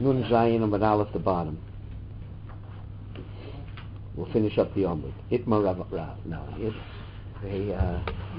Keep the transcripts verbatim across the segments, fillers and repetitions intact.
Nun Zayin and Aleph at the bottom. We'll finish up the Amud. Itmar Rav, Rav. No, it, they, uh,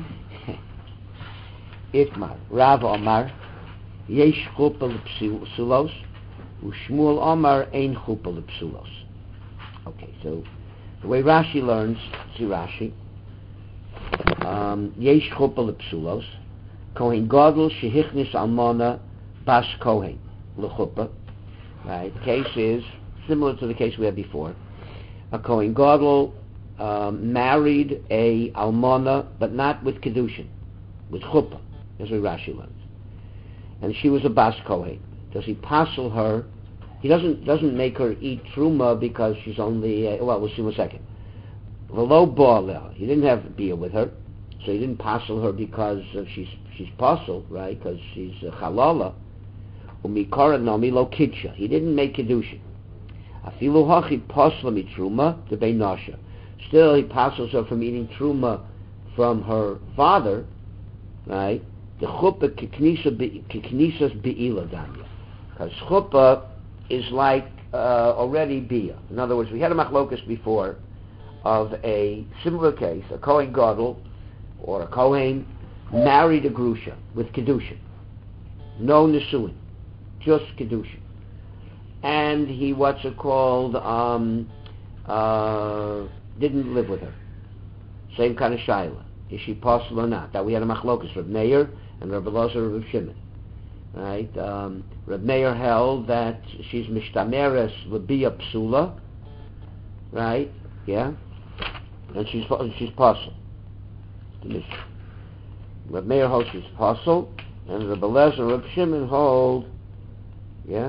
Itmar. Rav Omar. Yesh chuppah l'psulos. U'Shmuel Omar ein chuppah l'psulos. Okay, so the way Rashi learns, see Rashi. Um, Yesh chuppah l'psulos. Kohen Gadol shehichnis almona bas Kohen l'chuppah. Right. The case is similar to the case we had before. A Kohen Gadol um, married a almona, but not with kedushin, with chuppah. That's what Rashi learns. And she was a bas Kohen. Does he passel her? He doesn't doesn't make her eat truma because she's only. Uh, well, we'll see in a second. V'lo ba'aleh. He didn't have beer with her, so he didn't passel her because uh, she's she's passel, right? Because she's uh, halala. Umikara nami lo kitcha. He didn't make kedushin. Afilu hachi pasla mitruma to beinasha. Still, he passels her from eating truma from her father, right? The chuppah kiknisas be'ila danya. Because chuppah is like uh, already bia. In other words, we had a machlokas before of a similar case, a Kohen Gadol or a Kohen married a grusha with kedushin, no nisuin, just kedushin. And he, what's it called, um, uh, didn't live with her. Same kind of shaila. Is she possible or not? That we had a machlokas, Reb Meir and Reb Elazar and Reb Shimon. Right? Um, Reb Meir held that she's mishtameres l'bia psula. Right? Yeah? And she's she's possible. Reb Meir holds she's possible, and Reb Elazar and Reb Shimon hold, yeah?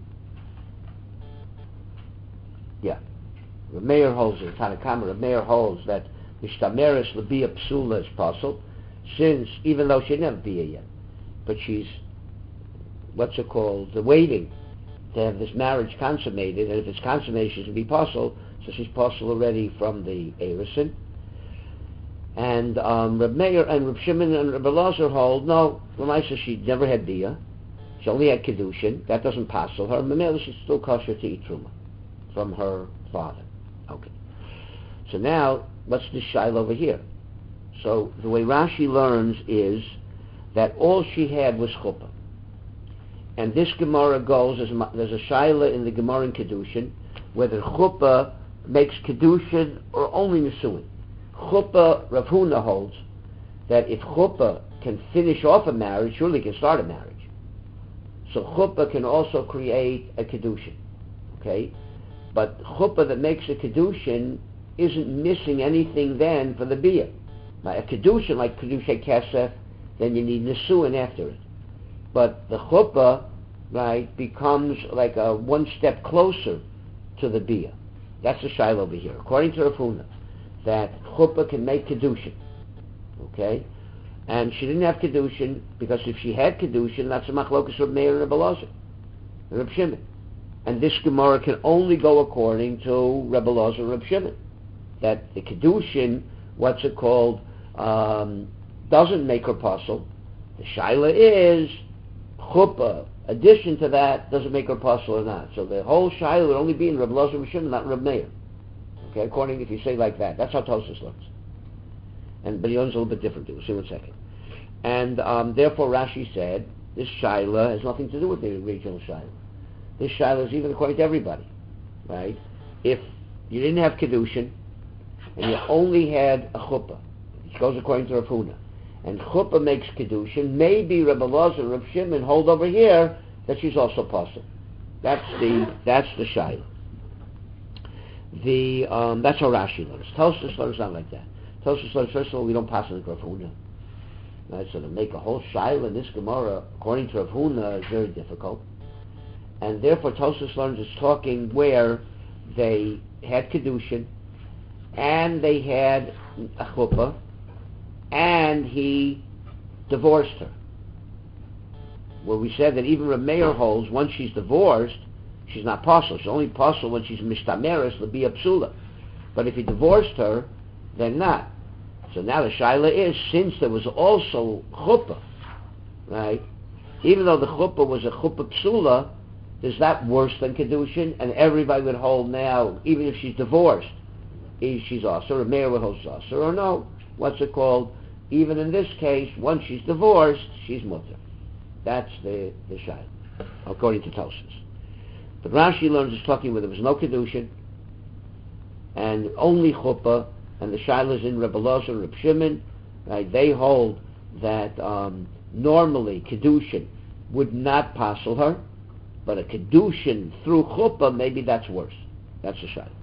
Yeah. Reb Meir holds it, Tanakama, Reb Meir holds that Mishtameres l'bia psula is possible, since, even though she didn't have bia yet, but she's, what's it called, waiting to have this marriage consummated, and if it's consummated, she's to be possible, so she's possible already from the Erison. And um, Reb Meir and Reb Shimon and Reb Elazar hold, no, Lamaisa, she never had bia, she only had kedushin, that doesn't passel her, Mamela, she's still kosher to eat truma from her father. Okay. So now, what's the shaila over here? So the way Rashi learns is that all she had was chuppah. And this Gemara goes, there's a, there's a shaila in the Gemara in Kedushin, whether chuppah makes kedushin or only nisuin. Chuppah, Rav Huna holds that if chuppah can finish off a marriage, surely it can start a marriage. So chuppah can also create a kedushin. Okay? But chuppah that makes a kedushin isn't missing anything then for the bia. Now, a kedushin like kedushay kesef, then you need nisuin after it. But the chuppah, right, becomes like a one step closer to the bia. That's the shaila over here. According to Rav Huna, that chuppah can make kedushin. Okay? And she didn't have kedushin, because if she had kedushin, that's a machlokas Reb Meir and Reb Elazar, Reb Shimon. And this Gemara can only go according to Reb Elazar and Reb Shimon. That the kedushin, what's it called, um, doesn't make her puzzle. The shaila is chuppah. Addition to that, does it make her puzzle or not? So the whole shaila would only be in Reb Elazar and Reb Shimon, not Reb Meir. Okay, according, if you say like that, that's how Tosfos learns. And but he learns a little bit differently. We'll see in a second. And um, therefore, Rashi said this shaila has nothing to do with the original shaila. This shaila is even according to everybody, right? If you didn't have kedushin and you only had a chuppah, which goes according to Rav Huna, and chuppah makes kedushin, maybe Reb Elazar and Reb Shimon hold over here that she's also possible. That's the that's the shaila. The um, that's how Rashi learns. Tosfos learns not like that. Tosfos learns, first of all, we don't pass on the Rav Huna. Right? So to make a whole shaila in this Gemara according to Rav Huna is very difficult. And therefore, Tosfos learns is talking where they had kedushin, and they had a chuppah, and he divorced her. Where we said that even Reb Meir holds once she's divorced, she's not possible. She's only possible when she's mishtameres l'bia psula. But if he divorced her, then not. So now the shaila is, since there was also chuppah, right? Even though the chuppah was a chuppah psula, is that worse than Kedushin? And everybody would hold now, even if she's divorced, is she's also, or Meir would hold also, or no, what's it called? Even in this case, once she's divorced, she's mutter. That's the, the shayla, according to Tosfos. But Rashi learns is talking where there was no Kedushin, and only chuppah, and the shayla is in Rebbe Elazar and Reb Shimon, right? They hold that um, normally Kedushin would not passel her, but a Kedushin through chuppah, maybe that's worse. That's the shayla.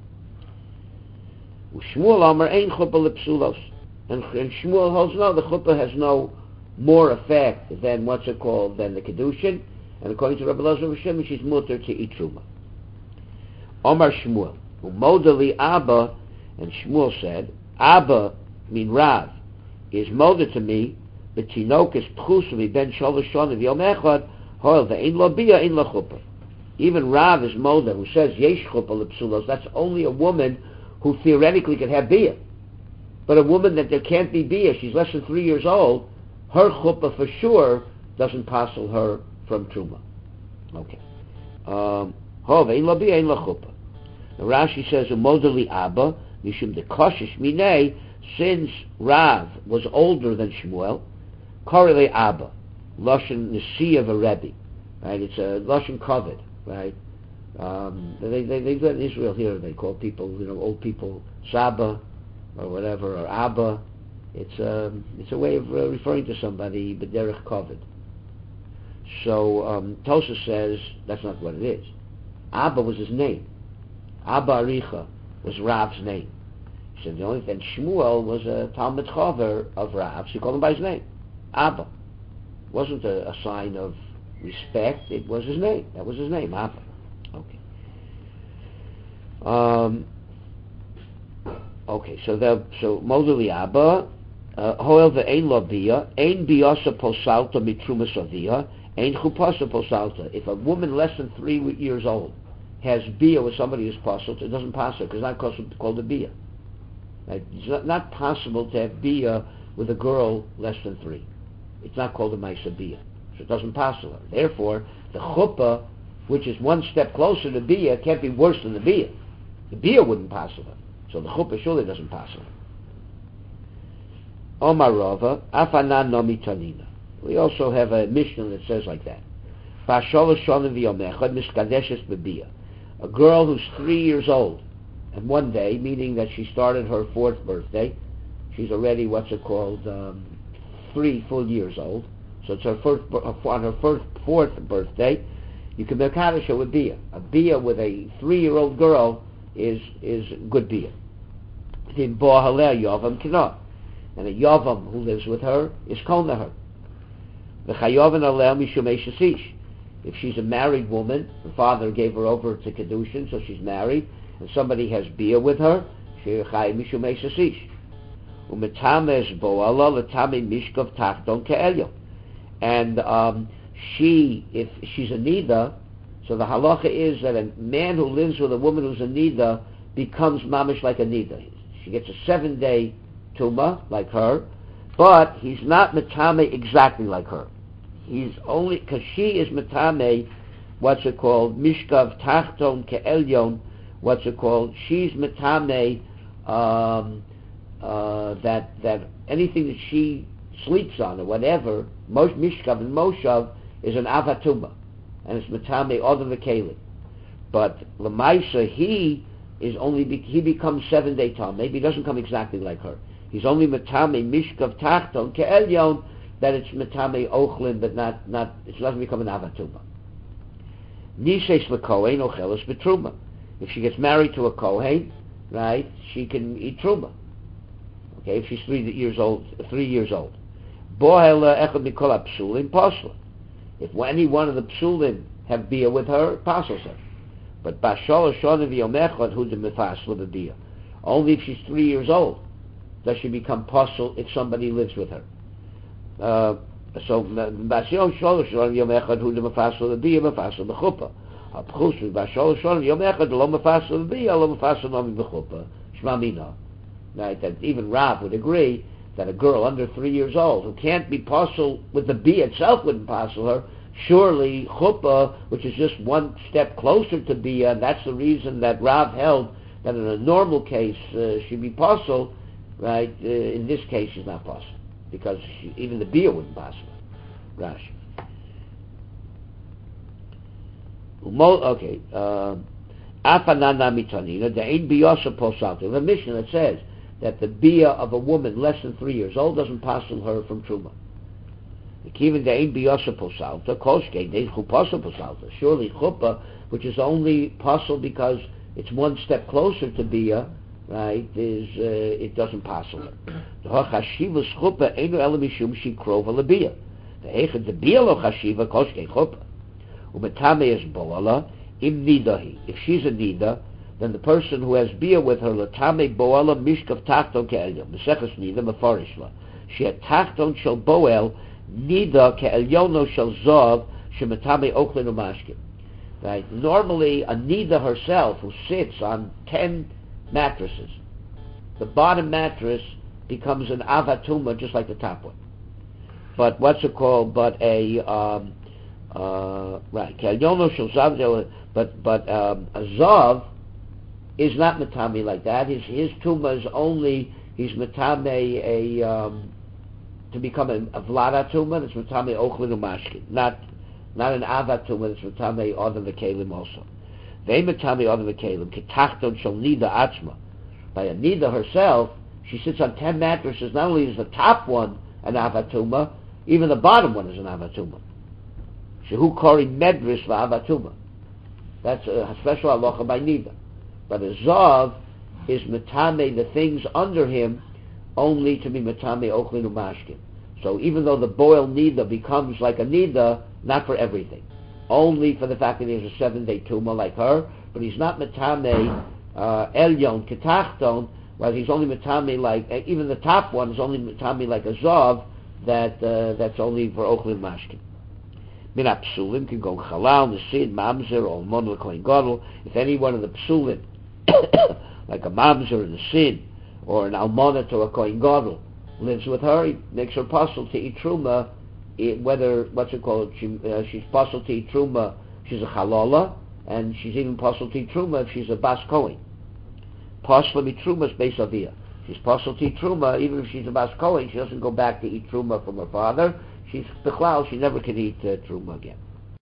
Shmuel Amar ein chuppah lepsulos, and, and Shmuel holds no, the chuppah has no more effect than what's it called than the Kedushin, and according to Rebbe Elazar and Reb Shimon, she's mutter to eat truma. Omar Shmuel, umodali Abba, and Shmuel said, Abba, mean Rav, is moder to me, but tinok is pchusumi ben shalosh shana v'yom echad, hoil ve'ein lo bia, ein lo chuppah. Even Rav is moder, who says yesh chuppah lepsulos, that's only a woman who theoretically could have bia. But a woman that there can't be bia, she's less than three years old, her chuppah for sure doesn't passel her from truma. Okay. Um, Hov ein lo bia, ein lo chuppah. Now Rashi says, umodali Abba, mishum de koshish minei, since Rav was older than Shmuel, korele Abba, lashon nesi of a rebbe, right? It's a lashon kovid, right? Um, they they they do it in Israel here. They call people, you know, old people Saba or whatever, or Abba. It's a it's a way of uh, referring to somebody, but derech kovid. So um, Tosfos says that's not what it is. Abba was his name. Abba Aricha was Rav's name. He said the only thing, Shmuel was a Talmud Chaver of Rav, so he called him by his name. Abba. It wasn't a, a sign of respect, it was his name. That was his name, Abba. Okay. Um, okay, so the, so Modeli Abba, Hoel ve'ein lo bia, ein biasa posalta mitrumas avia, ein chupasa posalta. If a woman less than three years old has bia with somebody who's posalt, it doesn't pass her, because it's not called a bia. Right? It's not, not possible to have bia with a girl less than three. It's not called a maisa bia, so it doesn't pass her. Therefore, the chuppah, which is one step closer to bia, can't be worse than the bia. The bia wouldn't pass her, so the chuppah surely doesn't pass her. Omar Rava, afanan nomi tanina. We also have a Mishnah that says like that. A girl who's three years old, and one day, meaning that she started her fourth birthday, she's already, what's it called, um, three full years old, so it's her first, on her first, fourth birthday, you can make Kaddish with bia. A bia with a three-year-old girl is is good bia. In Bohaleh Yavam Kinah. And a Yavam who lives with her is Kona her. V'chayavan aleh mishumei shasish. If she's a married woman, her father gave her over to Kedushin, so she's married, and somebody has bia with her, she chay mishumei shasish. Umetames boala letame mishkav tachton ke'elyo. And um, she, if she's a nida, so the halacha is that a man who lives with a woman who's a nida becomes mamish like a nida. She gets a seven-day tuma like her, but he's not metame exactly like her. He's only, because she is metame, what's it called, mishkav tachton ke'elyon, what's it called, she's metame, um, uh, that that anything that she sleeps on or whatever, mosh, mishkav and moshav is an avatuma, and it's metame other v'keli. But lemaisa, he is only be, he becomes seven day tam. Maybe he doesn't come exactly like her. He's only metame mishkav tachton ke'elyon, that it's metame ochlin, but not not it doesn't become an avatuma. Nishes lekohen ocheles betruma. If she gets married to a kohen, right, she can eat truma. Okay, if she's three years old, three years old. Bohela echad mikol psulim posla. If any one of the psulim have bia with her, it passes her. But bashol shon v'yomechad hu de mefasla b'bia. Only if she's three years old does she become posel if somebody lives with her. Uh, so bashol shol shon v'yomechad hu de mefasla b'bia mefasla b'chuppah. Hapchusu bashol shon v'yomechad lo mefasla b'bia lo mefasla nomi b'chuppah. Shma mina. Right, that even Rav would agree that a girl under three years old who can't be posel with the bia itself wouldn't posel her, Surely chuppah, which is just one step closer to bia, and that's the reason that Rav held that in a normal case uh, she'd be possible, right? Uh, in this case, she's not possible because she, even the bia wouldn't be possible. Rashi. Okay. Afanana mitanina. There ain't biyasa posalta. The Mishnah that says that the bia of a woman less than three years old doesn't passel her from truma. Even the ain't biyasa posalta. Koshke they chupasa posalta. Surely chuppah, which is only possible because it's one step closer to bia, right? Is uh, it doesn't passel her. The hachashivas chuppah einu ela mishum shikrova lebia. The hechad the bia lo chashiva koshke chuppah. Umetame is boala im nidahi. If she's a nida, then the person who has bia with her latame boala mishkav tachton ke'elyon. Meseches nida mefarishla. She had tachton shel boel nida ke'elyono shel zav shemetame ochlin umashkim. Right. Normally, a nida herself who sits on ten mattresses, the bottom mattress becomes an avatuma just like the top one. But what's it called? But a um, Uh, right, but but um, a zav is not matame like that. His his tuma is only he's matame a um, to become a, a vlada tuma. It's matame ochlin umashkin, not not an avat tuma. It's matame other the kalim also. They matame other the kalim ketachton shel nida atzma. By a nida herself, she sits on ten mattresses. Not only is the top one an avat tuma, even the bottom one is an avat tuma. Shehu kori medris va'avatuma. That's a special halacha by nida. But a zav is metame the things under him only to be metame ochlin umashkin. So even though the boil nida becomes like a nida, not for everything, only for the fact that he has a seven day tuma like her, but he's not metame uh, elyon ketachton. Well, he's only metame like uh, even the top one is only metame like a zav that uh, that's only for ochlin umashkin. Min psulim can go halal, nesid, mamzer, or almon l'kohen gadol. If any one of the psulim, like a mamzer and a sid, or an almonah to a kohen gadol, lives with her, he makes her possible to eat truma. It, whether what's it called? She, uh, she's possible to eat truma. She's a halala, and she's even possible to eat truma if she's a bas kohen. Possible to eat truma is based avia. She's possible to eat truma even if she's a bas kohen. She doesn't go back to eat truma from her father. She's bichlal, she never can eat uh, truma again.